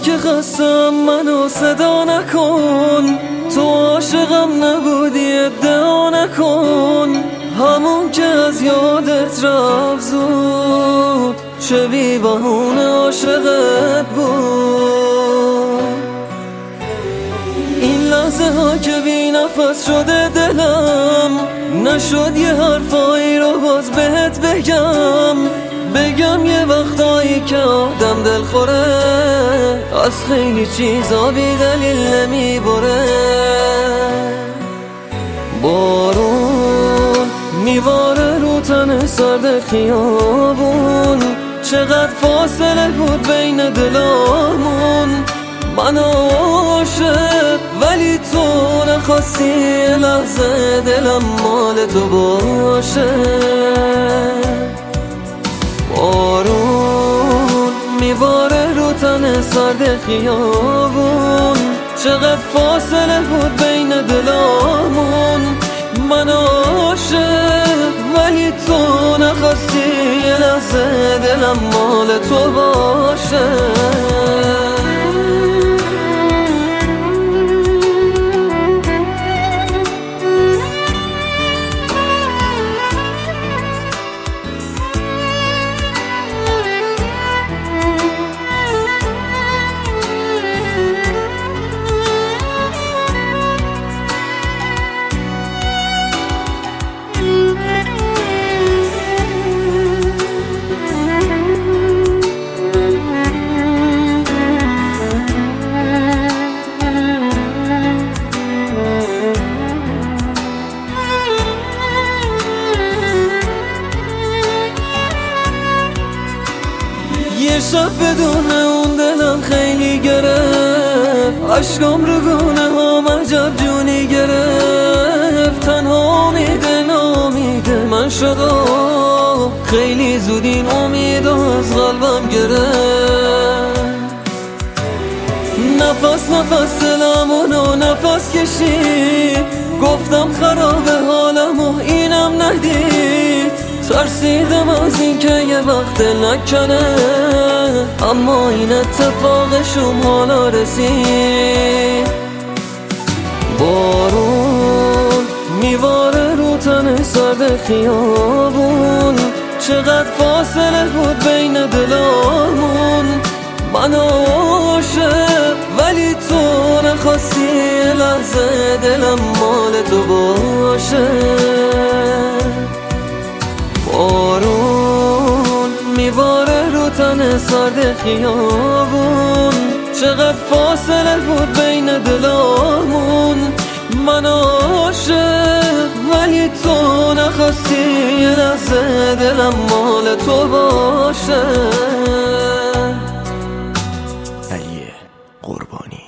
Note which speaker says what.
Speaker 1: که خستم منو صدا نکن، تو عاشقم نبودی ادعا نکن. همون که از یادت رفت زود، چه بی بهونه عاشقت بود. این لحظه ها که بی نفس شده دلم، نشد یه حرفایی رو باز بهت بگم یه وقتایی که آدم دلخوره، از خیلی چیزا بی دلیل نمیبره. بارون میباره رو تن سرد خیابون، چقدر فاصله بود بین دلامون. من عاشق ولی تو نخواستی یه لحظه دلم مال تو باشه. بارون میباره رو تن سرد خیابون، چقدر فاصله بود بین دلامون. من عاشق ولی تو نخواستی یه لحظه دلم مال تو باشه. یه شب بدون اون دلم خیلی گرفت، عشقم رو گونه هم عجب جونی گرفت. تنها امیده نامیده من شدم، خیلی زود این امید از قلبم گرفت. نفس نفس دلمونو نفس کشید، گفتم خرابه حالم و اینم ندید. ترسیدم از این که یه وقت نکنه، اما این اتفاقشون حالا رسید. بارون میباره رو تن سرد خیابون، چقدر فاصله بود بین دلامون. من عاشق ولی تو نخواستی یه لحظه دلم مال تو باشه. بارون میباره رو تن سرد خیابون، چقدر فاصله بود بین دلامون. من عاشق ولی تو نخواستی یه لحظه دلم مال تو باشه.
Speaker 2: علی قربانی.